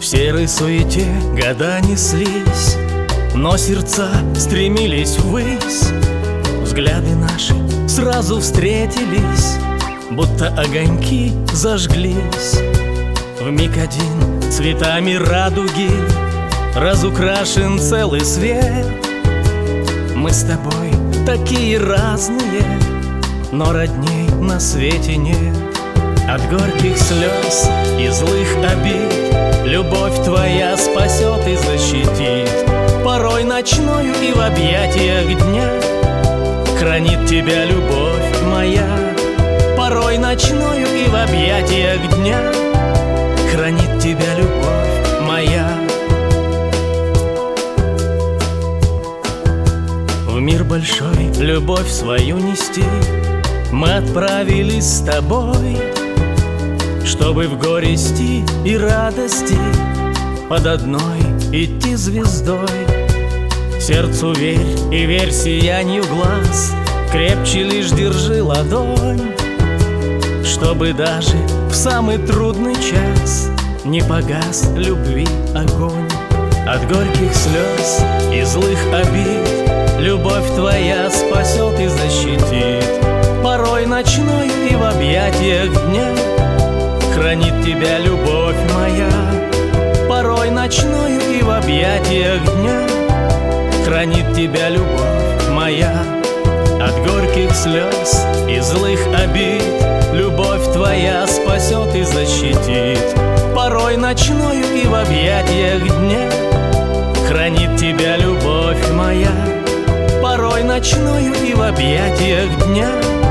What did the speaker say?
серой суете года неслись, но сердца стремились ввысь. Взгляды наши сразу встретились, будто огоньки зажглись. Вмиг один цветами радуги разукрашен целый свет. Мы с тобой такие разные, но родней на свете нет. От горьких слез и злых обид любовь твоя спасет и защитит. Порой ночною и в объятиях дня хранит тебя любовь моя. Порой ночною и в объятиях дня хранит тебя любовь моя. В мир большой любовь свою нести мы отправились с тобой, чтобы в горести и радости под одной идти звездой. Сердцу верь и верь сиянию глаз, крепче лишь держи ладонь, чтобы даже в самый трудный час не погас любви огонь. От горьких слез и злых обид любовь твоя спасет и защитит. Порой ночной и в объятиях дня хранит тебя любовь моя. Порой ночною и в объятиях дня хранит тебя любовь моя. От горьких слез и злых обид любовь твоя спасет и защитит. Порой ночною и в объятиях дня хранит тебя любовь моя. Порой ночною и в объятиях дня